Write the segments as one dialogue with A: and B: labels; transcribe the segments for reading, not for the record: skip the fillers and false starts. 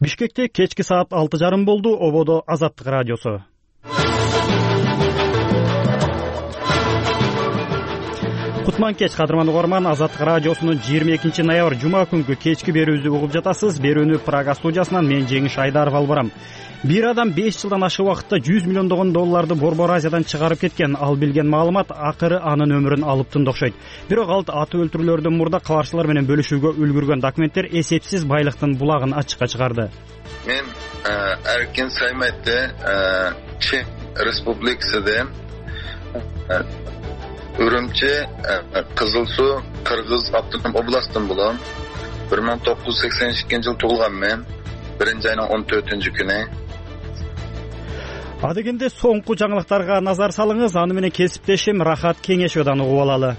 A: Бишкекте кечки саат 6:30 болду. Ободо Азаттык радиосу. Кутман кеч, кадырман угарман. Азаттык радиосунун 22 ноябрь жума күнгү кечки берүүсү угуп жатасыз. Берүүнү Прага студиясынан мен Жеңиш Айдаров алып барам. Бир адам 5 жылдан ашык убакытта 100 миллиондогон долларды Борбор Азиядан чыгарып кеткен. Ал билген маалымат акыры анын өмүрүн алыптын окшойт. Бирок ал атып өлтүрүүлөрдөн мурда кабарчылар менен бөлүшүүгө үлгүргөн документтер эсепсиз байлыктын булагын ачыкка чыгарды.
B: Мен Эркин Саймайтте Чех Республикасында Үрүмчи Кызыл Суу Кыргыз автоном областын болом. 1982 жыл туулган мен. 1-айнын 14-күнү.
A: Адегенде соңку жаңылыктарга назар салыңыз. Аны менен кесиптешим Рахат Кеңешовдон угуп алалы.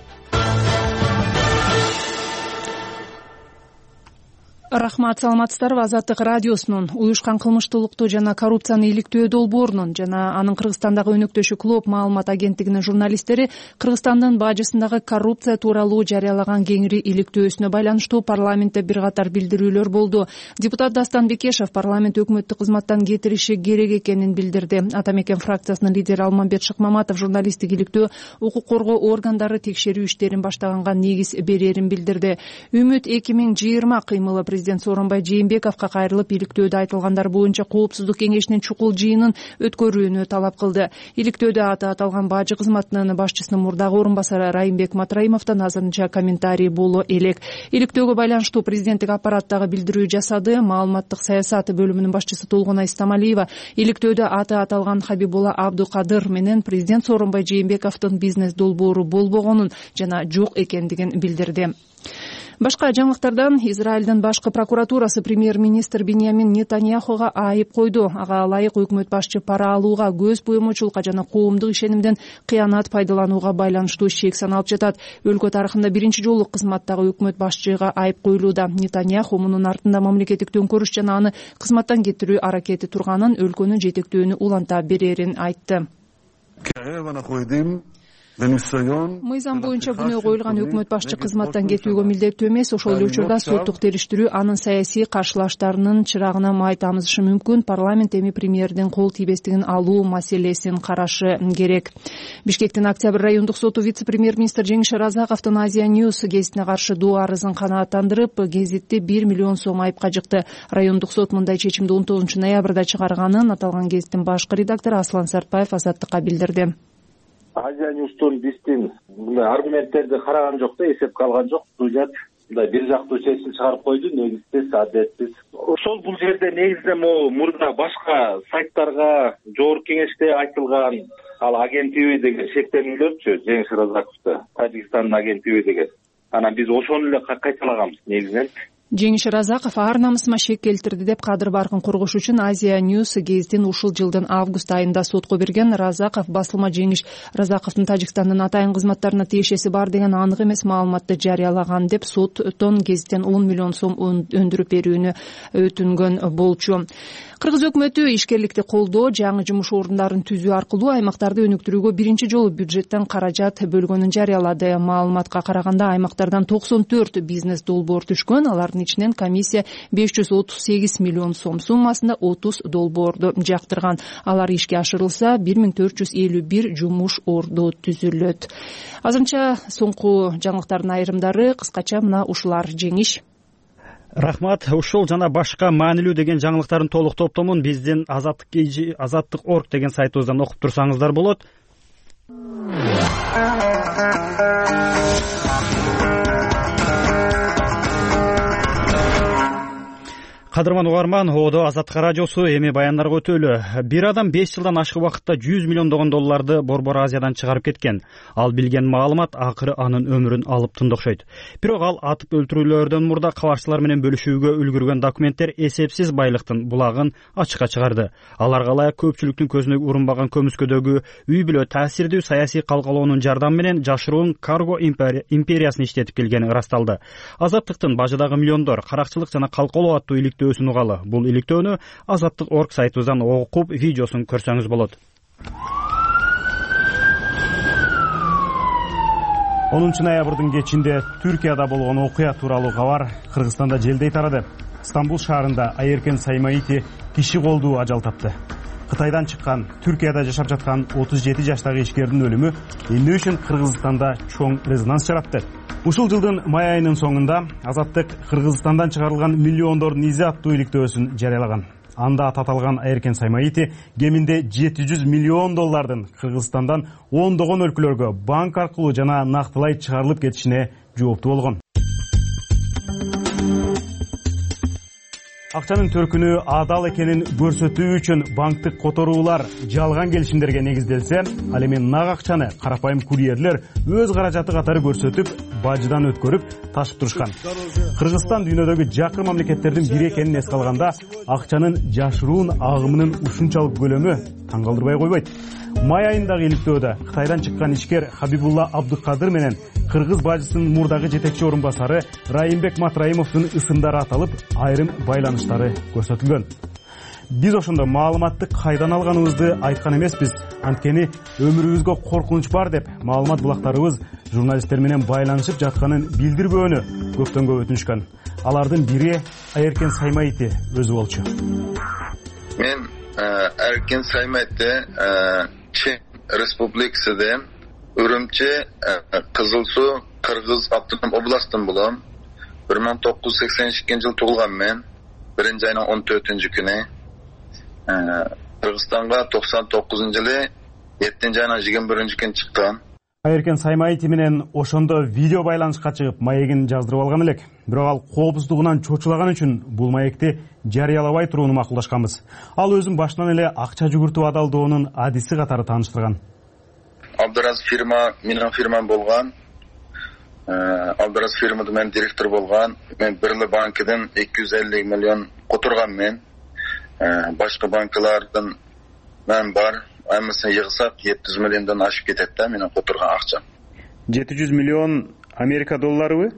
C: Рахмат, саламатсыздарбы? Азаттык радиосунун уюшкан кылмыштуулукту жана коррупцияны иликтөө долбоорунун жана анын Кыргызстандагы өнөктөшү Клоп маалымат агенттигинин журналисттери Кыргызстандын бажысындагы коррупция тууралуу жарыялаган кеңири иликтөөсүнө байланыштуу парламентте бир катар билдирүүлөр болду. Депутат Дастан Бекешев парламент өкмөттү кызматтан кетириши керек экенин билдирди. Ата Мекен фракциясынын лидери Алмамбет Шыкмаматов журналисттик иликтөө укук коргоо органдары текшерүү иштерин баштаганга негиз берерин билдирди. Үмүт 2020 кыймылы президент Сооронбай Жээнбековго кайрылып, иликтөөдө айтылгандар боюнча Коопсуздук кеңешинин чукул жыйынын өткөрүүнү талап кылды. Иликтөөдө аты аталган бажы кызматынын башчысынын мурдагы орун басары Райымбек Матраимовдон азырынча комментарий боло элек. Иликтөөгө байланыштуу президенттик аппараттагы билдирүү жасады. Маалыматтык саясат бөлүмүнүн башчысы Толгонай Истамалиева иликтөөдө аты аталган Хабибулла Абдукадыр менен президент Сооронбай Жээнбековдун бизнес долбоору болбогонун жана жок экендигин билдирди. Башка жаңылыктардан Израилдин башкы прокуратурасы премьер-министр Биньямин Нетаньяхуга айып койду. Ага ылайык өкмөт башчы пара алууга, көз боемочулукка жана коомдук ишенимден кыянат пайдаланууга байланыштуу шек саналып жатат. Өлкө тарыхында биринчи жолу кызматтагы өкмөт башчыга айып коюлууда. Нетаньяху мунун артында мамлекеттик төңкөрүш жана аны кызматтан кетирүү аракети турганын, өлкөнүн жетектөөнү уланта берерин айтты. Мыйзам боюнча күнөө коюлган өкмөт башчы кызматтан кетүүгө милдеттүү эмес. Ошол эле учурда соттук териштирүү анын саясий каршылаштарынын чырагына май тамызышы мүмкүн. Парламент эми премьердин кол тийбестигин алуу маселесин карашы керек. Бишкектин Октябрь райондук соту вице-премьер-министр Жеңиш Разаковдун Азия Ньюс гезитине каршы доо арызын канааттандырып, гезитти 1 миллион сом айыпка жыкты. Райондук сот мындай чечимди 19 ноябрда чыгарганын аталган гезиттин башкы редактору Аслан Сартбаев Азаттыкка билдирди.
D: Азия Ньюстун биздин мындай аргументтерди караган жок да, эсепке алган жок. Судья мындай бир жактуу чечим чыгарып койду, негизсиз, адилетсиз. Ошол бул жерде негизде мурда башка сайттарга, жогорку кеңеште айтылган ал агентиби деген шектелүүлөрчү, Жеңиш Разаковду, Тажикстандын агентиби деген. Анан биз ошону эле кайталаганбыз негизинен.
C: Жеңиш Разаков ар намысыма шек келтирди деп кадыр баркын коргош үчүн Азия Ньюс гезитин ушул жылдын август айында сотко берген. Разаков басылма Жеңиш Разаковдун Тажикстандын атайын кызматтарына тиешеси бар деген анык эмес маалыматты жарыялаган деп соттон гезиттен 10 миллион сом өндүрүп берүүнү өтүнгөн болчу. Кыргыз өкмөтү ишкерликти колдоо, жаңы жумуш орундарын түзүү аркылуу аймактарды өнүктүрүүгө биринчи жолу бюджеттен каражат бөлгөнүн жарыялады. Маалыматка караганда аймактардан 94 бизнес долбоор түшкөн. Алардын ичинен комиссия 538 миллион сом суммасында 30 долбоорду жактырган. Алар ишке ашырылса 1451 жумуш орду түзүлөт. Азырынча соңку жаңылыктардын айрымдары кыскача мына ушулар. Жеңиш.
A: Рахмат. Ушул жана башка маанилүү деген жаңылыктардын толук топтомун биздин Азаттык.org деген сайтыбыздан окуп турсаңыздар болот. Кадырман угарман, Ободо Азаттык радиосу, эми баяндарга өтөлү. Бир адам 5 жылдан ашык убакытта 100 миллиондогон долларды Борбор Азиядан чыгарып кеткен. Ал билген маалымат акыры анын өмүрүн алыптын окшойт. Бирок ал атып өлтүрүүлөрдөн мурда кабарчылар менен бөлүшүүгө үлгүргөн документтер эсепсиз байлыктын булагын ачыкка чыгарды. Аларга ылайык көпчүлүктүн көзүнө урунбаган көмүскөдөгү үй бүлө таасирдүү саясий калкалоонун жардамы менен жашыруун карго империясын иштетип келгени ырасталды. Азаттыктын бажыдагы миллиондор каракчылык жана калкалоо аттуу иликтөө угалы. Бул иликтөөнү Азаттык.org сайтыбыздан окуп, видеосун көрсөңүз болот. 10 ноябрдын кечинде Түркияда болгон окуя тууралуу кабар Кыргызстанда желдей тарады. Стамбул шаарында Айеркен Саймаити киши колдуу ажал тапты. Кытайдан чыккан, Түркияда жашап жаткан 37 жаштагы ишкердин өлүмү эмне үчүн Кыргызстанда чоң резонанс жаратты? Ушул жылдын май айынын соңунда Азаттык Кыргызстандан чыгарылган миллиондордун изи аттуу иликтөөсүн жарыялаган. Анда аталган Айеркен Саймаити кеминде $700 миллион Кыргызстандан ондогон өлкөлөргө банк аркылуу жана нактылай чыгарылып кетишине жооптуу болгон. Акчанын төркүнү адал экенин көрсөтүү үчүн банктык которуулар жалган келишимдерге негизделсе, ал эми нак акчаны карапайым курьерлер өз каражаты катары көрсөтүп, бажыдан өткөрүп ташып турушкан. Кыргызстан дүйнөдөгү жакыр мамлекеттердин бири экенин эске алганда, акчанын жашыруун агымынын ушунчалык көлөмү таң калтырбай койбойт. Май айындагы иликтөөдө Кытайдан чыккан ишкер Хабибулла Абдыкадыр менен кыргыз бажысынын мурдагы жетекчи орун басары Райымбек Матраимовдун ысымдары аталып, айрым байланыштары көрсөтүлгөн. Биз ошондо маалыматты кайдан алганыбызды айткан эмеспиз, анткени өмүрүбүзгө коркунуч бар деп маалымат булактарыбыз журналисттер менен байланышып жатканын билдирбөөнү көптөн көп өтүнүшкөн. Алардын бири Айеркен Саймаити өзү болчу.
B: Мен Айеркен Саймаити Çin Respublikası'da Ürümçi Kızılsu Kırgız Abdunum Oblastın bulam. 1982 yıl tuğulgan men. 1. ayının 14. günü. Kırgızstan'a 99. yılı 7. ayının 21. günü çıkkan.
A: Айеркен Саймаити менен ошондо видео байланышка чыгып, маегин жаздырып алган элек. Бирок ал коопсуздугунан чочулаган үчүн бул маекти жарыялабай турууну макулдашканбыз. Ал өзүн башынан эле акча жүгүртүү адалдоонун адиси катары тааныштырган.
B: Абдыраз фирма, менин фирмам болгон. Абдыраз фирмада мен директор болгон. Мен Бирлик банкыдан 250 миллион которган мен. Башка банкалардан мен бар. Аймысын йыгсак 700 миллиондон ашып кетет да менин которган акчам.
A: 700 миллион Америка долларыбы?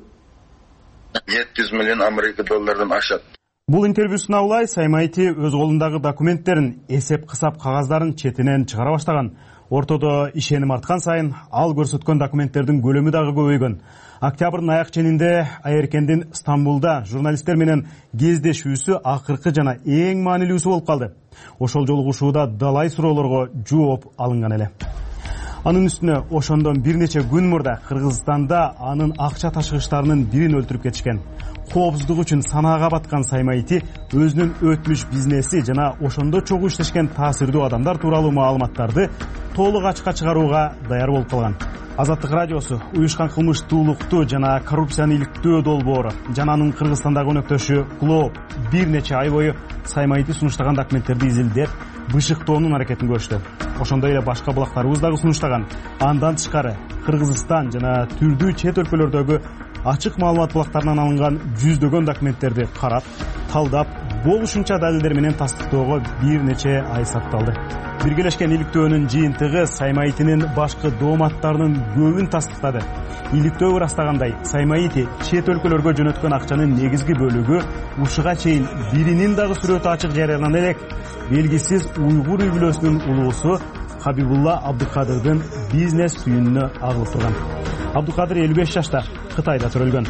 B: 700 миллион Америка доллардан ашат.
A: Бул интервьюсун алай Саймаити өз колундагы документтерин, эсеп-кысап кагаздарын четинен чыгара баштаган. Ортодо ишеним арткан сайын ал көрсөткөн документтердин көлөмү дагы көбөйгөн. Октябрдын аяк ченинде Айеркендин Стамбулда журналисттер менен кездешүүсү акыркы жана эң маанилүүсү болуп калды. Ошол жолугушууда далай суроолорго жооп алынган эле. Анын үстүнө ошондон бир нече күн мурда Кыргызстанда анын акча ташыгычтарынын бирин өлтүрүп кетишкен. Коопсуздук үчүн санаага баткан Саймаити өзүнүн өтмүш бизнеси жана ошондо чогуу иштешкен таасирдүү адамдар тууралуу маалыматтарды толук ачыкка чыгарууга даяр болуп калган. Азаттык радиосу уюшкан кылмыштуулукту жана коррупцияны иликтөө долбоору жана анын Кыргызстандагы өнөктөшү КЛОП бир нече ай бою Саймаити сунуштаган документтерди изилдеп, бышыктоонун аракетин көрүштү. Ошондой эле башка булактарыбыз дагы сунуштаган. Андан тышкары Кыргызстан жана түрдүү чет өлкөлөрдөгү ачык маалымат булактарынан алынган жүздөгөн документтерди карап, талдап, болушунча далилдер менен тастыктоого бир нече ай сарпталды. Биргелешкен иликтөөнүн жыйынтыгы Саймаитинин башкы дооматтарынын көбүн тастыктады. Иликтөө ырастагандай, Саймаити чет өлкөлөргө жөнөткөн акчанын негизги бөлүгү ушуга чейин биринин дагы сүрөтү ачык жарыяланган элек. Белгисиз уйгур үй-бүлөсүнүн улуусу Хабибулла Абдыкадырдын бизнес түйүнүнө агылып турган. Абдыкадыр 55 жашта Кытайда төрөлгөн.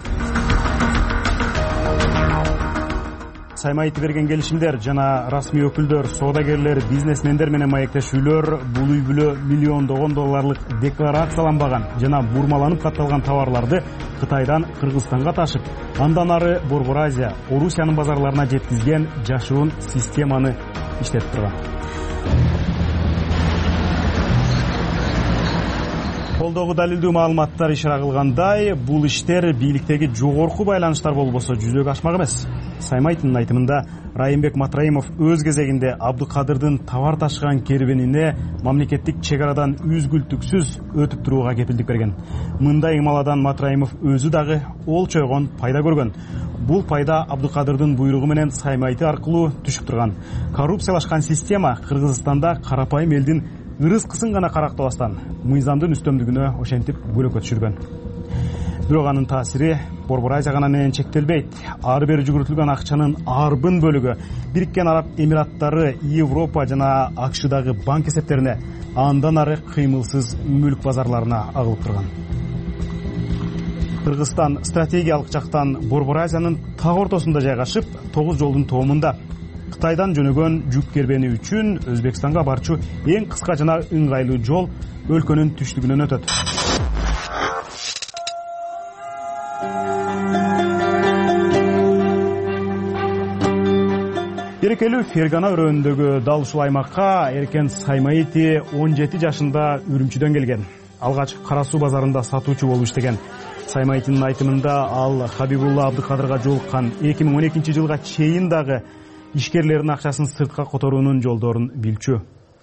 A: Саймаити берген келишимдер жана расмий өкүлдөр, соодагерлер, бизнесмендер менен маектешүүлөр бул үй-бүлө миллиондогон долларлык декларацияланбаган жана бурмаланып катталган товарларды Кытайдан Кыргызстанга ташып, андан ары Борбор Азия, Орусиянын базарларына жеткизген жашыруун системаны иштетип турган. Колдогу далилдүү маалыматтар ишара кылгандай, бул иштер бийликтеги жогорку байланыштар болбосо жүзөгө ашмак эмес. Саймаитинин айтымында Райымбек Матраимов өз кезегинде Абдыкадырдын товар ташыган кербенине мамлекеттик чек арадан үзгүлтүксүз өтүп турууга кепилдик берген. Мындай ымаладан Матраимов өзү дагы ол чойгон пайда көргөн. Бул пайда Абдыкадырдын буйругу менен Саймаити аркылуу түшүп турган. Коррупциялашкан система Кыргызстанда карапайым элдин ырыскысын гана карактабастан мыйзамдын үстөмдүгүнө ошентип бөлөккө түшүргөн. Бирок анын таасири Борбор Азия гана менен чектелбейт. Ары бери жүгүртүлгөн акчанын арбын бөлүгү Бириккен Араб Эмираттары, Европа жана АКШдагы банк эсептерине, андан ары кыймылсыз мүлк базарларына агылып турган. Кыргызстан стратегиялык жактан Борбор Азиянын так ортосунда жайгашып, 9 жолдун тоомунда. Кытайдан жөнөгөн жүк кербени үчүн Өзбекстанга барчу эң кыска жана ыңгайлуу жол өлкөнүн түштүгүнөн өтөт. Берекелүү Фергана өрөөнүндөгү дал ушул аймакка Эркен Саймаити 17 жашында Үрүмчүдөн келген. Алгач Кара Суу базарында сатуучу болуп иштеген. Саймайтинин айтымында ал Хабибулла Абдыкадырга жолуккан 2012 жылга чейин дагы ишкерлердин акчасын сыртка которуунун жолдорун билчү.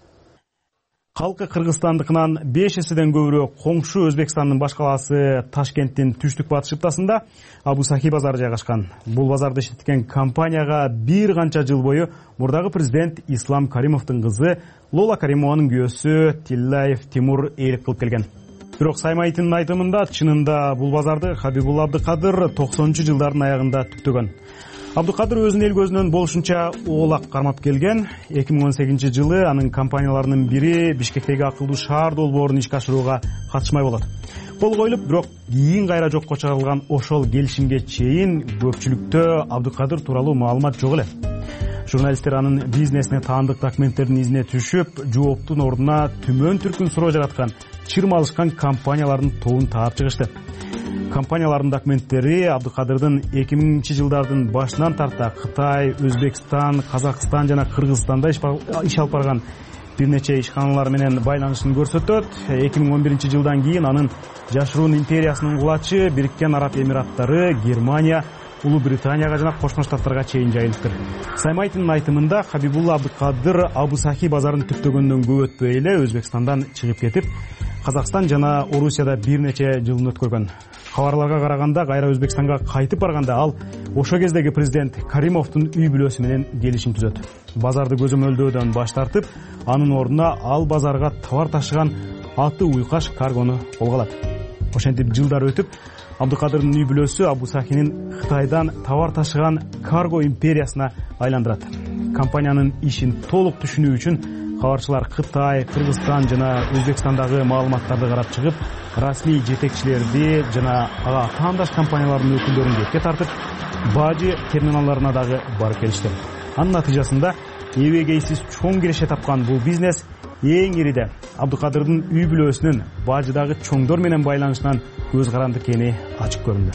A: Калкы Кыргызстандыкынан 5 эседен көбүрөөк коңшу Өзбекстандын баш калаасы Ташкенттин түштүк батыш чыптасында Абу-Сахи базары жайгашкан. Бул базарды иштеткен компанияга бир канча жыл бою мурдагы президент Ислам Каримовдун кызы Лола Каримованын күйөөсү Тиллаев Тимур ээлик кылып келген. Бирок Саймайтинин айтымында чынында бул базарды Хабибулла Абдыкадыр 90-жылдардын аягында түптөгөн. Абдыкадыр өзүнүн эл көзүнөн болушунча оолак кармап келген. 2018 жылы анын компанияларынын бири Бишкектеги акылдуу шаар долбоорун ишке ашырууга катышмай болот. Кол коюлуп, бирок кийин кайра жокко чыгарылган ошол келишимге чейин көпчүлүктө Абдыкадыр тууралуу маалымат жок эле. Журналисттер анын бизнесине таандык документтердин изине түшүп, жооптун ордуна түмөн түркүн суроо жараткан, чырмалышкан компаниялардын тобун таап чыгышты. Компаниялардын документтери Абдыкадырдын 2000 жылдардын башынан тарта Кытай, Өзбекстан, Казакстан жана Кыргызстанда иш алып барган бир нече ишканалар менен байланышын көрсөтөт. 2011 жылдан кийин анын жашыруун империясынын кулачы Бириккен Араб Эмираттары, Германия, Улуу Британияга жана Кошмо Штаттарга чейин жайылыптыр. Саймайтинин айтымында Хабибулла Абдыкадыр Абу-Сахи базарын түптөгөндөн көп өтпөй эле Өзбекстандан чыгып кетип, Казакстан жана Орусияда бир нече жылын өткөргөн. Кабарларга караганда кайра Өзбекстанга кайтып барганда ал ошо кездеги президент Каримовдун үй бүлөсү менен келишим түзөт. Базарды көзөмөлдөөдөн баш тартып, анын ордуна ал базарга товар ташыган аты уйкаш каргону колго алат. Ошентип жылдар өтүп, Абдыкадырдын үй бүлөсү Абу-Сахинин Кытайдан товар ташыган карго империясына айландырат. Компаниянын ишин толук түшүнүү үчүн кабарчылар Кытай, Кыргызстан жана Өзбекстандагы маалыматтарды карап чыгып, расмий жетекчилерди жана ага таандаш компаниялардын өкүлдөрүн кепке тартып, бажы терминалдарына дагы барып келишти. Анын натыйжасында эбегейсиз чоң киреше тапкан бул бизнес эң ириде Абдыкадырдын үй бүлөсүнүн бажыдагы чоңдор менен байланышынан көз каранды экени ачык көрүндү.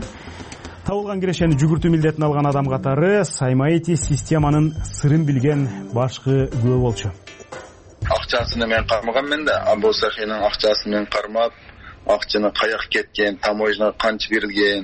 A: Табылган кирешени жүгүртүү милдетин алган адам катары Саймаити системанын сырын билген башкы күбө болчу.
B: Акчасын мен кармаганмын да, Абу-Сахинин акчасын мен кармап, акчаны каяк кеткен, таможняга канча берилген,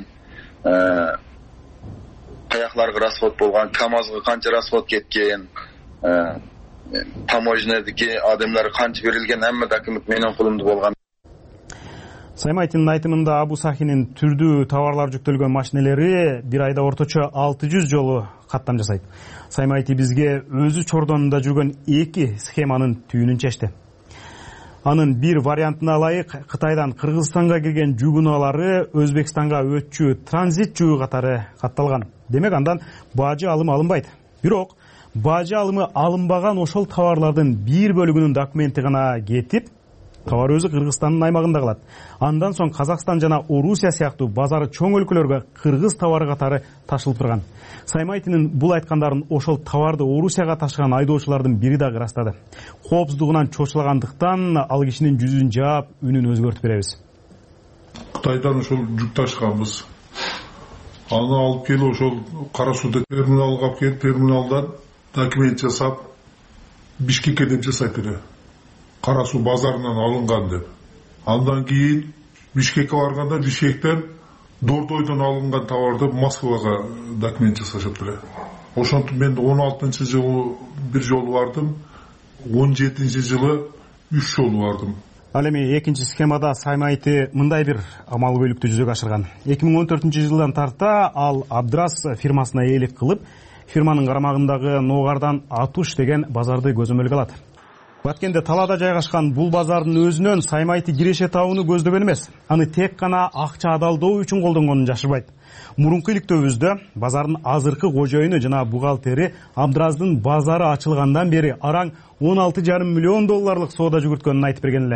B: каякларга расход болгон, КАМАЗга канча расход кеткен, таможнядагы адамдар канча берилген, hamma документ менин колумда болгон.
A: Саймайтинин айтымында Абу-Сахинин түрдүү товарлар жүктөлгөн машинелери бир айда орточо 600 жолу каттам жасайт. Саймайти бизге өзү чордонунда жүргөн 2 схеманын түйүнүн чечти. Анын бир вариантына ылайык Кытайдан Кыргызстанга кирген жүк унаалары Өзбекстанга өтчү транзит жүгү катары катталган. Демек андан бажы алымы алынбайт. Бирок бажы алымы алынбаган ошол товарлардын бир бөлүгүнүн документи гана кетип, товар өзү Кыргызстандын аймагында калат. Андан соң Казакстан жана Орусия сыяктуу базары чоң өлкөлөргө кыргыз товары катары ташылып турган. Саймайтинин бул айткандарын ошол товарды Орусияга ташыган айдоочулардын бири дагы ырастады. Коопсуздугунан чочулагандыктан ал кишинин жүзүн жаап, үнүн өзгөртүп беребиз.
E: Кытайдан ошол жүк ташыганбыз. Аны алып келип ошол Кара Сууда терминалга алып келип, терминалдан документ жасап Бишкекке деп жасайт эле. Кара Суу базарынан алынган деп. Андан кийин Бишкекке барганда Бишкектен Дордойдон алынган товарды Москвага документ жасашат эле. Ошентип мен 16-жылы бир жолу бардым, 17-жылы 3 жолу бардым.
A: Ал эми экинчи схемада Саймайти мындай бир амал көйлүктү жүзөгө ашырган. 2014-жылдан тарта ал Абдрас фирмасына ээлик кылып, фирманын карамагындагы Ногардан Атуш деген базарды көзөмөлгө алат. Баткенде талаада жайгашкан бул базардын өзүнөн Саймайти киреше табууну көздөгөн эмес. Аны тек гана акча адалдоо үчүн колдонгонун жашырбайт. Мурунку иликтөөбүздө базардын азыркы кожоюну жана бухгалтери Абдраздын базары ачылгандан бери араң $16,5 миллион соода жүгүрткөнүн айтып берген эле.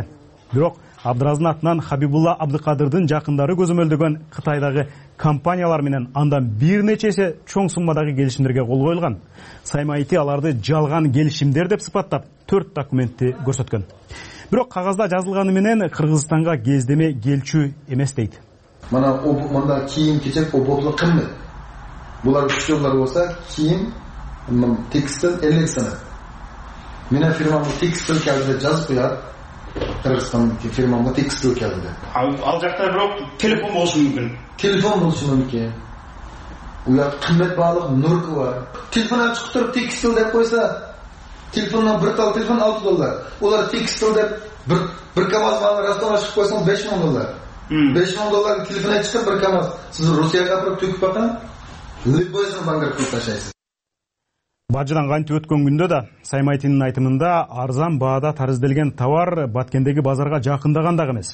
A: Бирок Абдыраздын атынан Хабибулла Абдыкадырдын жакындары көзөмөлдөгөн Кытайдагы компаниялар менен андан бир нечеси чоң суммадагы келишимдерге кол коюлган. Саймайти аларды жалган келишимдер деп сыпаттап 4 документти көрсөткөн. Бирок кагазда жазылганы менен Кыргызстанга кездеме келчү эмес дейт.
F: Мында кийим-кечек ободлук кымбат. Булар күчөлөр болса, кийим, текстиль, электроник. Менин фирмам текстиль келди жазып коёт. Кыргызстан фирмамга текстиль келди.
A: Ал жакта бирок телефон болушу мүмкүн.
F: Телефон болушу мүмкүн. Уят кымбат баалык нурку бар. Телефон ачып туруп текстиль деп койса, телефондан bir tal telefon $6. Ular tekstil deb bir kamaz malını rastan açıp koysanız $5,000. $5,000 telefona çıkıp bir kamaz. Siz Rusiyaga apırıp töküp bakın. Любойсын банкротқа ташайсыз.
A: Бажыдан кантип өткөн күндө да Саймайтинин айтымында арзан баада тарызделген товар Баткендеги базарга жакындаган дагы эмес.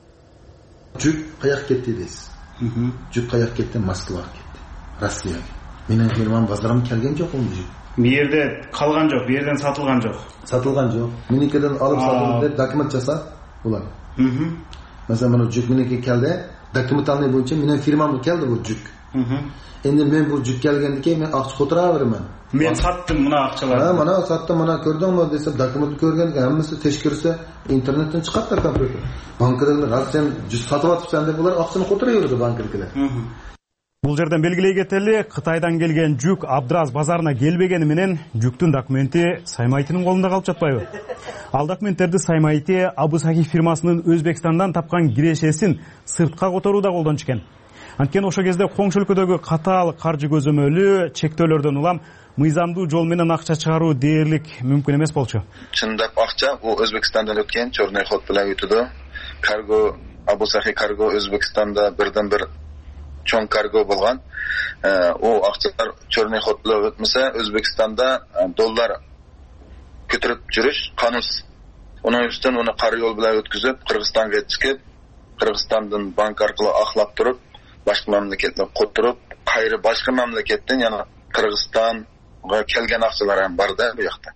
F: Жүк каяк кетти дейсиз. Жүк каяк кетти, Москвага кетти. Россияга. Менин фирмам базарым келген жок ол жүк.
A: Бу жерде калган жок, бу жерден сатылган жок.
F: Сатылган жок. Меникеден алып сатылды деп документ жасап, улар. Mesela mana жүк менеке келди, документальный боюнча менин фирмамга келди бул жүк. Endi men bu жүк kelgandan keyin men акча котуравeraman.
A: Men sattım muna акчаларды.
F: Mana sattım, mana ko'rdingmi desa, dokumentni ko'rgan hammasi tekshirsa, internetdan chiqadi kompyuter. Bankadagilar "Sen жүк сатып атыпсың" deb ular акчаны котураверди bankadagilar.
A: Бул жерден белгилей кетели, Кытайдан келген жүк Абдыраз базарына келбегени менен жүктүн документи Саймайтинин колунда калып жатпайбы? Ал документтерди Саймайти Абу Сахи фирмасынын Өзбекстандан тапкан кирешесин сыртка которууда колдончу экен. Анткени ошол кезде коңшу өлкөдөгү катаал каржы көзөмөлү чектөөлөрдөн улам мыйзамдуу жол менен акча чыгаруу дээрлик мүмкүн эмес болчу.
B: Чындап акча бул Өзбекстандан өткөн чорный ход менен өтүдү. Карго Абу Сахи карго Өзбекстанда бирден бир чоң карго болгон. О акчалар чорный ход менен өтмөсө Өзбекстанда доллар көтөрүп жүрүш канунсуз. Onun üstünden onu karayol bilen ötküzüp Kırgızistan'a çıkıp Kırgızistan'dan bank arkalı ahlap durup başka memleketle koturup gayrı başka memleketten yani Kırgızistan'a kelgen akçalar hem var da bu yakta.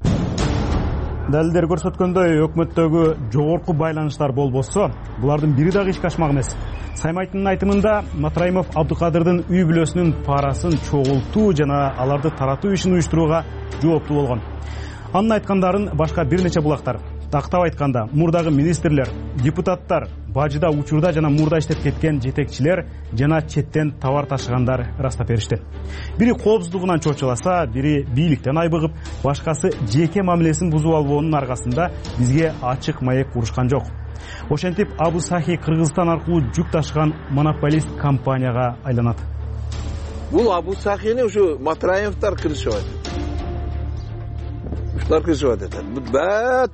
A: Далилдер көрсөткөндөй өкмөттөгү жогорку байланыштар болбосо, булардын бири дагы ишке ашмак эмес. Саймайтинин айтымында Матраимов Абдыкадырдын үй бүлөсүнүн парасын чогултуу жана аларды таратуу ишин уюштурууга жооптуу болгон. Анын айткандарын башка бир нече булактар. Тактап айтканда, мурдагы министрлер, депутаттар, бажыда учурда жана мурда иштеп кеткен жетекчилер жана четтен товар ташыгандар ырастап беришти. Бири коопсуздугунан чочуласа, бири бийликтен айбыгып, башкасы жеке мамилесин бузуп албоонун аркасында бизге ачык маек курушкан жок. Ошентип Абу Сахи Кыргызстан аркылуу жүк ташыган монополист компанияга айланат.
G: Бул Абу Сахини ушу Матраевдер кырышып атат. Ушулар кырышып атат. Бат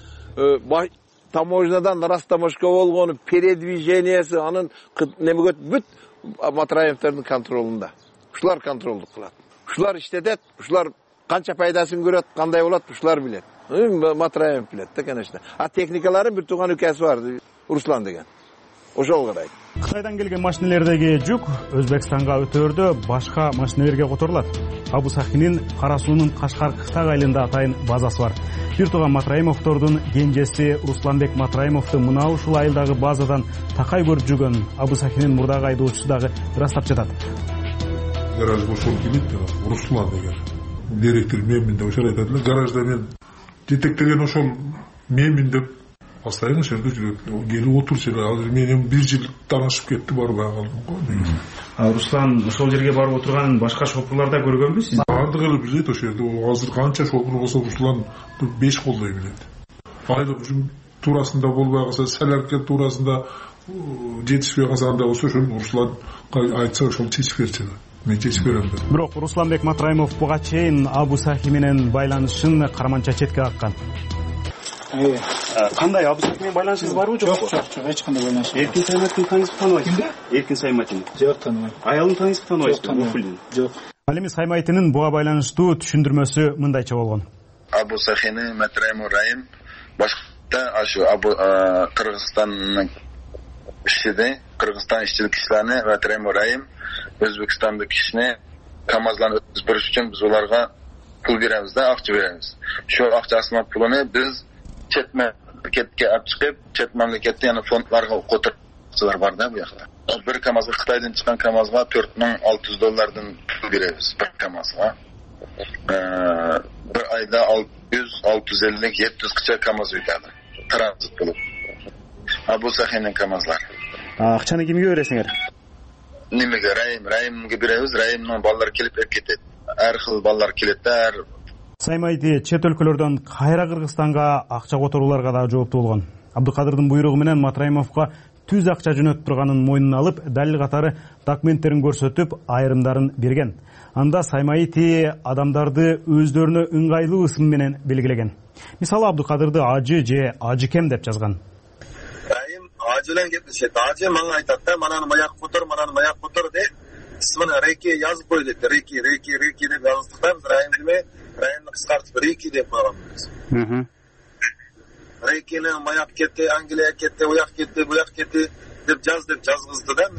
G: таможнядан растамашка болгону, передвижениясы, анын немегөт бүт Матраевдердин контролунда. Ушулар контролдук кылат. Ушулар иштетет, ушулар канча пайдасын көрөт, кандай болот, ушулар билет. Матраев билет да, конечно. А техникаларын бир тууган үкөсү бар, Руслан деген. Ошол карайт.
A: Кытайдан келген машинелердеги жүк Өзбекстанга өтөрдө башка машинелерге которулат. Абу Сахинин Кара суунун Кашкар-Кыктак айылында атайын базасы бар. Бир тууган Матраимовдордун кенжеси Русланбек Матраимовду мына ушул айылдагы базадан такай көрүп жүргөн Абу Сахинин мурдагы айдоочусу дагы ырастап жатат.
E: Гараж ошол келет, Руслан деген. Директор мен деп ошол айтат эле, гаражда мен детектеген ошол мен деп постоянно шерде жүрөт. Келип отурчу эле. Азыр менен бир жыл таанышып кетти, барбай калдым го.
A: Руслан ошол жерге барып отурганын башка шопурларда көргөнбү сиз?
E: Бардыгы эле билет ошол жерде. Азыр канча шопур болсо Руслан 5 колдой билет. Айлык туурасында болбой калса, саларке туурасында жетишпей калса анда болсо ошол Руслан айтса ошол чечип берчү. Мен чечип берем.
A: Бирок Русланбек Матраимов буга чейин Абу Сахи менен байланышын карманча четке каккан. Кандай Абу Сахи менен байланышыңыз барбы жокпу?
H: Жок, эч кандай байланыш.
A: Эркин Сайматин таанысып тааныбайсызбы? Эркин Сайматин.
H: Жок, тааныбайм.
A: Аялын таанысып тааныбайсызбы?
H: Жок.
A: Ал эми Саймайтинин буга байланыштуу түшүндүрмөсү мындайча болгон.
B: Абу Сахини Матраимов Раим башката ашу Кыргызстандын ишчиде, Кыргызстан ишчилик кишилерини Матраимов Раим Өзбекстандык кишини КАМАЗларын өткүзүп бериш үчүн биз уларга пул беребиз да, акча беребиз. Ошол акчасынын пулуну биз четме мамлекетке алып чыгып, чет мамлекетте яна фондларга которчулар бар да бу жакта. Bir kamazga Xitoydan chiqqan kamazga $4,600 pul beramiz bir kamazga. Bir ayda 600-650-700 kamaz o'tadi. Tranzit bo'lib. Bu saxiyning kamazlar.
A: Акчаны кимге бересиңер?
B: Nimaga Rayimga beramiz. Rayimning ballar kelib ketadi. Har xil ballar keladi.
A: Саймайти чет өлкөлөрдөн кайра Кыргызстанга акча которууларга да жооптуу болгон. Абдыкадырдын буйругу менен Матраимовго түз акча жөнөтүп турганын мойнуна алып, далил катары документтерин көрсөтүп, айрымдарын берген. Анда Саймайти адамдарды өздөрүнө ыңгайлуу ысым менен белгилеген. Мисалы Абдыкадырды ажы же ажыкем деп жазган.
H: Райым ажылан кетишет. Ажы мага айтат да, мананы маяк котор де. Исмini Reiki yazıp koydu. Reiki деп жаздыктан Rayimni кыскартып Reiki деп койгонбуз. Reikini mayak ketти, Angliya ketти, уяк кетти деп жазгызды да.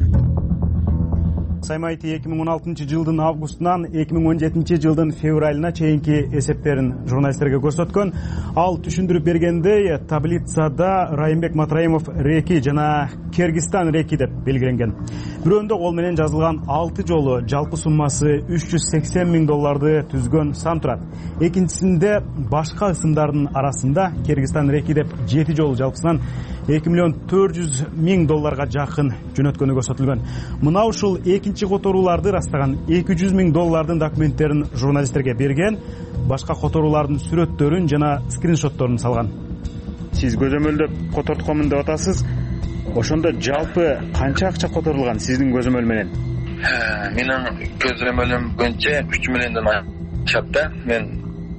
A: Саймайти 2016 жылдын августунан 2017 жылдын февралына чейинки эсептерин журналисттерге көрсөткөн. Ал түшүндүрүп бергендей, таблицада Райымбек Матраимов Реки жана Кыргызстан Реки деп белгиленген. Бирөөндө кол менен жазылган 6 жолу жалпы суммасы $380,000 түзгөн сан турат. Экинчисинде башка ысымдардын арасында Кыргызстан Реки деп 7 жолу жалпысынан $2,400,000 жакын жөнөткөнү көрсөтүлгөн. Мына ушул экинчи которууларды растаган $200,000 документтерин журналисттерге берген, башка которуулардын сүрөттөрүн жана скриншотторун салган. Сиз көзөмөлдөп котортконмун деп атасыз. Ошондо жалпы канча акча которулган сиздин көзөмөл менен?
B: Менин көзөмөлүм боюнча 3 миллиондон ашат да. Мен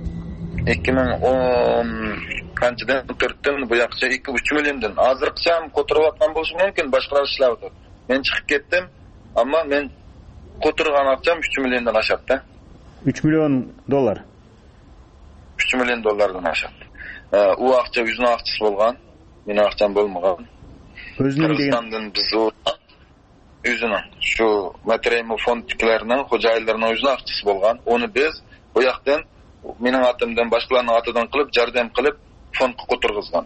B: 2010 канчадан 4төн буякча 2-3 миллиондон. Азыркыча которуп аткан болушу мүмкүн, башкалар иштеп атат. Мен чыгып кеттим, амма мен которган акчам 3 миллиондон ашат да.
A: $3 миллион? $3
B: миллиондон ашат. У акча өзүнүн акчасы болгон, менин акчам болмогон. Кыргызстандын биз өзүнүн şu Матраимов фондтикилеринин хожайындарынын өзүнүн акчасы болгон. Оны биз буяктан менин атымдан башкалардын атынан кылып, жардам кылып фондко которгузган.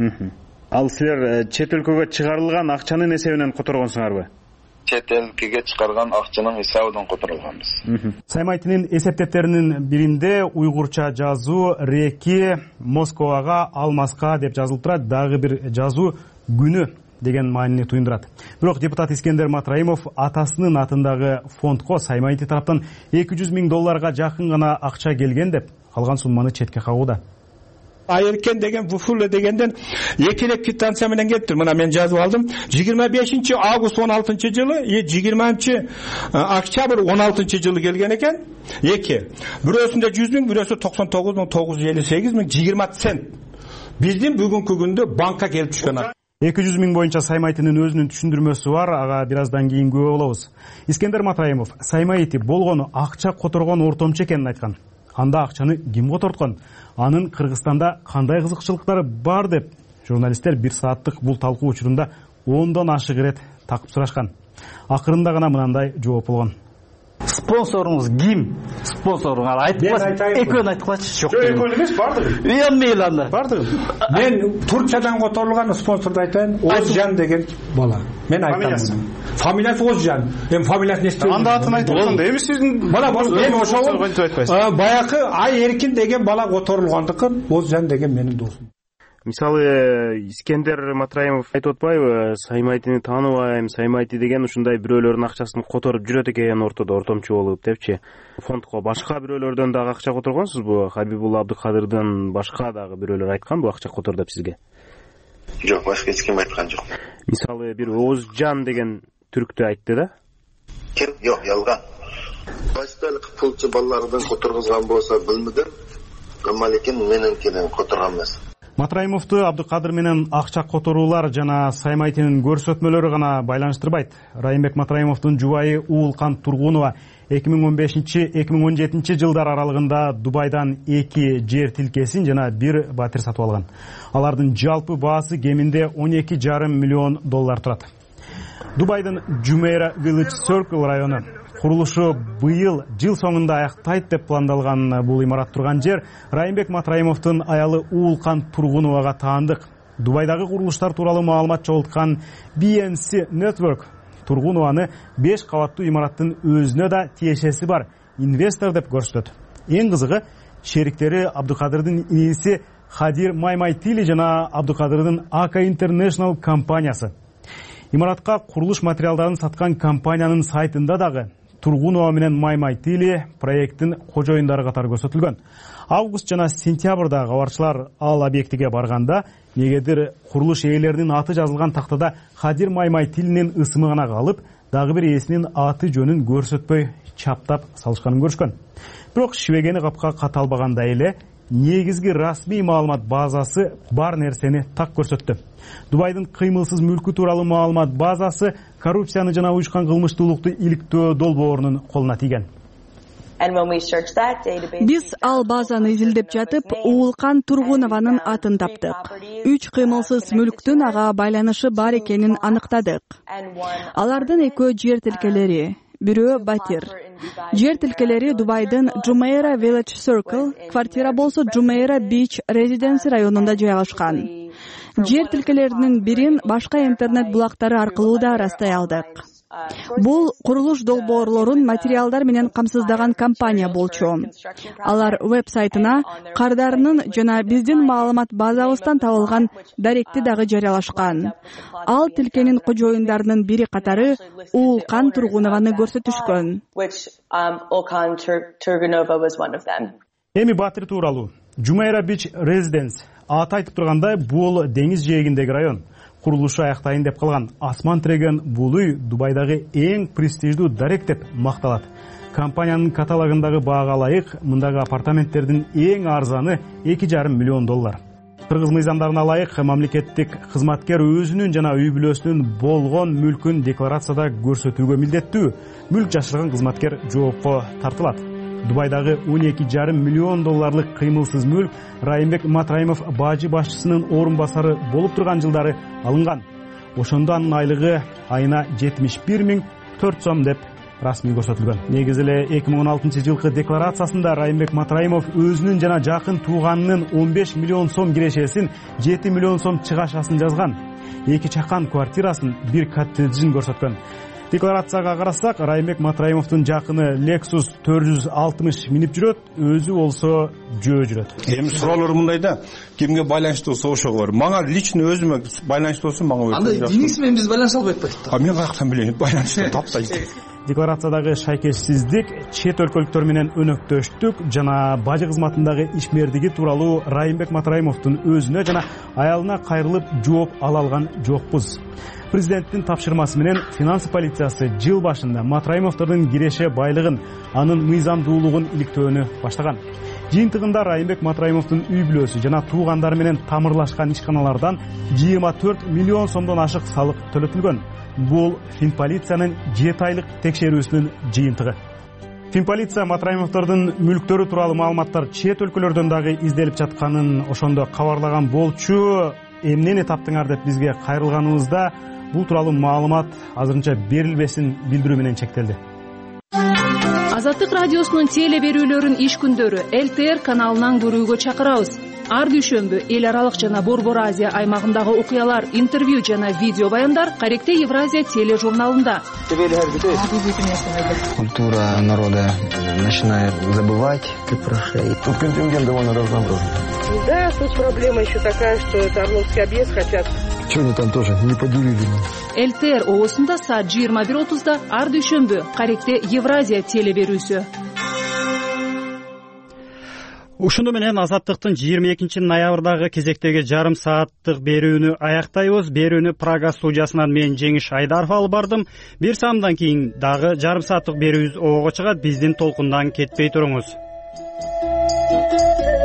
A: Ал силер чет өлкөгө чыгарылган акчанын эсебинен которгонсуңарбы?
B: Чет өлкөгө чыгарган акчанын эсебинен которулганбыз.
A: Саймайтинин эсептептеринин биринде уйгурча жазуу Реки Москвага алмаска деп жазылып турат. Дагы бир жазуу күнү деген маанини туюндурат. Бирок депутат Искендер Матраимов атасынын атындагы фондко Саймайти тараптан $200,000 жакын гана акча келген деп, калган сумманы четке кагууда.
I: Айыркен деген Вуфуле дегенден экилеп квитанция менен кеттир. Мына мен жазып алдым. 25 август 16 жылы, 20 октябрь 16 жылы келген экен. Эки. Бирөөсүндө 100,000, бирөөсү 99,958,000 20 цент. Биздин бүгүнкү күндө банкка келип түшкөн.
A: 200,000 боюнча Саймайтинин өзүнүн түшүндүрмөсү бар, ага бир аздан кийин күбө болобуз. Искендер Матраимов Саймайти болгону акча которгон ортомчу экенин айткан. Анда акчаны ким которткон? Анын Кыргызстанда кандай кызыкчылыктары бар деп журналисттер 1 сааттык бул талкуу учурунда 10дон ашык ирет такып сурашкан. Акырында гана мындай жооп болгон.
J: Спонсоруңуз ким? Спонсоруң айтып койсо, экөөнү айтып койчу.
I: Жок, экөөнү эмес, бардыгы.
J: Мейли анда.
I: Бардыгы. Мен Турциядан которулган спонсорду айтайын. Озжан деген бала. Мен айтам. Фамилиясы Озжан. Эми фамилиясын эстебейм.
A: Анда атын айтып атканда, эми сиздин
I: бала мен ошол баякы Ай Эркин деген бала которулгандыкын, Озжан деген менин досум.
A: Мисалы Искендер Матраимов айтып атпайбы, Саймайтини тааныбайм, Саймайти деген ушундай бирөөлөрдүн акчасын которуп жүрөт экен ортодо ортомчу болуп депчи. Фондко башка бирөөлөрдөн дагы акча которгонсузбу? Хабибулла Абдыкадырдын башка дагы бирөөлөр айтканбы акча котор деп сизге?
B: Жок, башка эч ким айткан жок.
A: Мисалы бир Озжан деген түрктү айтты да?
B: Ким? Жок, ялган. Башталык пулчу балалардын которгузган болсо билмедим. Амма лекин менинкинен которган эмес.
A: Матраимовду Абдыкадыр менен акча которуулар жана Саймайтинин көрсөтмөлөрү гана байланыштырбайт. Райымбек Матраимовдун жубайы Уулкан Тургунова 2015-2017 жылдар аралыгында Дубайдан 2 жер тилкесин жана 1 батир сатып алган. Алардын жалпы баасы кеминде $12,5 миллион турат. Дубайдын Jumeirah Village Circle району курулушу быйыл жыл соңунда аяктайт деп пландалган бул имарат турган жер Райымбек Матраимовдун аялы Уулкан Тургуновага таандык. Дубайдагы курулуштар тууралуу маалымат чогулткан BNC Network Тургунованы 5 кабаттуу имараттын өзүнө да тиешеси бар инвестор деп көрсөтөт. Эң кызыгы шериктери Абдыкадырдын ээси Хадир Маймайтили жана Абдыкадырдын Ака International компаниясы. Имаратка курулуш материалдарын саткан компаниянын сайтында дагы Тургунова менен Маймайтили проекттин кожоюндары катары көрсөтүлгөн. Август жана сентябрда кабарчылар ал объектиге барганда негедир курулуш ээлеринин аты жазылган тактада Хадир Маймайтилинин ысымы гана калып, дагы бир ээсинин аты жөнүн көрсөтпөй чаптап салышканын көрүшкөн. Бирок шибегени капка каталбагандай эле негизги расмий маалымат базасы бар нерсени так көрсөттү. Дубайдын кыймылсыз мүлкү тууралуу маалымат базасы коррупцияны жана уюшкан кылмыштуулукту иликтөө долбоорунун колуна тийген.
K: Биз ал базаны изилдеп жатып, Уулкан Тургунованын атын таптык. 3 кыймылсыз мүлктүн ага байланышы бар экенин аныктадык. Алардын экөө жер тилкелери, бирөө батир. Жер тилкелери Дубайдын Jumeirah Village Circle, квартира болсо Jumeirah Beach Residence районунда жайгашкан. Жер тилкелеринин бирин башка интернет булактары аркылуу да растай алдык. Бул курулуш долбоорлорун материалдар менен камсыздаган компания болчу. Алар веб-сайтына кардарынын жана биздин маалымат базабыздан табылган даректи дагы жарыялашкан. Ал тилкенин кожоюндарынын бири катары Уулкан Тургунованы көрсөтүшкөн.
A: Эми батир тууралуу. Jumeirah Beach Residence аты айтып тургандай бул деңиз жээгиндеги район. Курулушу аяктайын деп калган асман тиреген бул үй Дубайдагы эң престиждүү дарек деп макталат. Компаниянын каталогундагы баага ылайык мындагы апартаменттердин эң арзаны $2,5 миллион. Кыргыз мыйзамдарына ылайык мамлекеттик кызматкер өзүнүн жана үй бүлөсүнүн болгон мүлкүн декларацияда көрсөтүүгө милдеттүү. Мүлк жашырган кызматкер жоопко тартылат. Дубайдагы $12,5 миллион кыймылсыз мүлк Райымбек Матраимов бажы башчысынын орун басары болуп турган жылдары алынган. Ошондо анын айлыгы айына 71,4 сом деп расмий көрсөтүлгөн. Негизи эле 2016 жылкы декларациясында Райымбек Матраимов өзүнүн жана жакын тууганынын 15 миллион сом кирешесин, 7 миллион сом чыгашасын жазган. 2 чакан квартирасын, 1 коттеджин көрсөткөн. Декларацияга карасак, Райымбек Матраимовдун жакыны Lexus 460 минип жүрөт, өзү болсо жөө жүрөт.
I: Эми суроолор мындай да, кимге байланыштуу болсо ошого бар. Мага лично өзүмө байланыштуу болсо мага өтө.
F: Анда Денис менен биз байланыша албай атпайбыз.
I: А мен каяктан билейин, байланыштуу таптайсыз.
A: Декларациядагы шайкешсиздик, чет өлкөлүктөр менен өнөктөштүк жана бажы кызматындагы ишмердиги тууралуу Райымбек Матраимовдун өзүнө жана аялына кайрылып жооп ала алган жокпуз. Президенттин тапшырмасы менен финанс полициясы жыл башында Матраимовдордун киреше байлыгын, анын мыйзамдуулугун иликтөөнү баштаган. Жыйынтыгында Райымбек Матраимовдун үй бүлөсү жана туугандары менен тамырлашкан ишканалардан 24 миллион сомдон ашык салык төлөтүлгөн. Бул Финполициянын 7 айлык текшерүүсүнүн жыйынтыгы. Финполиция Матраимовдордун мүлктөрү тууралуу маалыматтар чет өлкөлөрдөн дагы изделип жатканын ошондо кабарлаган болчу. Эмнени таптыңар деп бизге кайрылганыбызда бул тууралуу маалымат азырынча берилбесин билдирүү менен чектелди.
C: Азаттык радиосунун теле берүүлөрүн иш күндөрү LTR каналынан көрүүгө чакырабыз. Ар дүйшөмбү эл аралык жана Борбор Азия аймагындагы окуялар, интервью жана видео баяндар Каректе Евразия тележурналында.
L: Культура народа начинает забывать, как прошли. Тут контингент довольно разнообразный.
M: Да, тут проблема еще такая, что это Орловский объезд хотят.
L: Что они там тоже не поделили?
C: LTR оосунда саат 21:30 ар дүйшөмбү Каректе Евразия теле берүүсү.
A: Ушуну менен Азаттыктын 22 ноябрдагы кезектеги жарым сааттык берүүнү аяктайбыз. Берүүнү Прага студиясынан мен Жеңиш Айдаров алып бардым. Бир саамдан кийин дагы жарым сааттык берүүбүз ого чыгат. Биздин толкундан кетпей туруңуз.